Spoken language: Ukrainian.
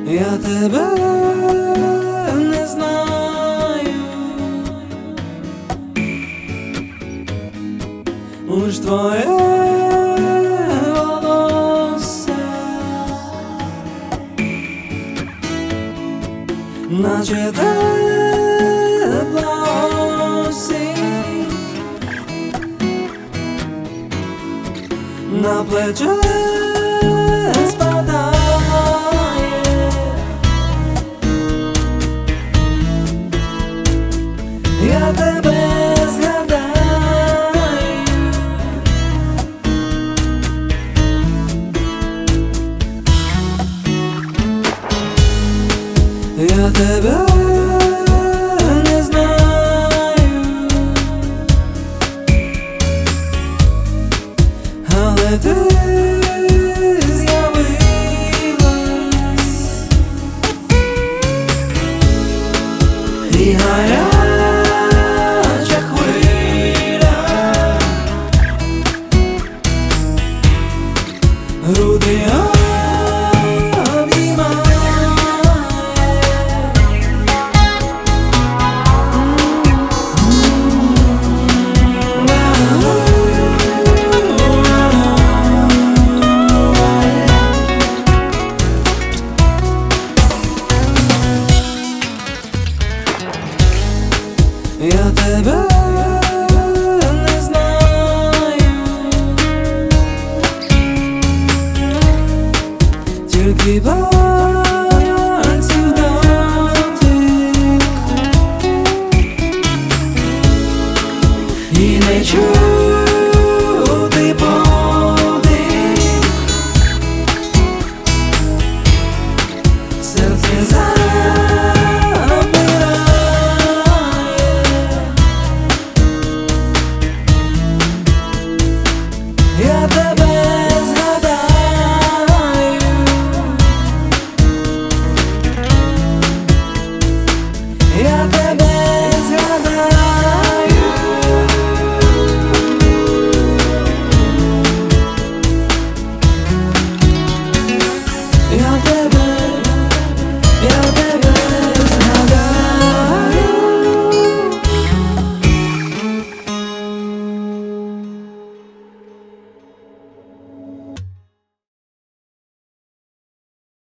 Я тебе не знаю, лиш твоє волосся, наче тепла осінь на плече спадає. Я тебе згадаю, я тебе не знаю, але ти з'явилась і гаряча хвиля груди обіймає. Я тебе не знаю, тільки пальців дотик і не чую.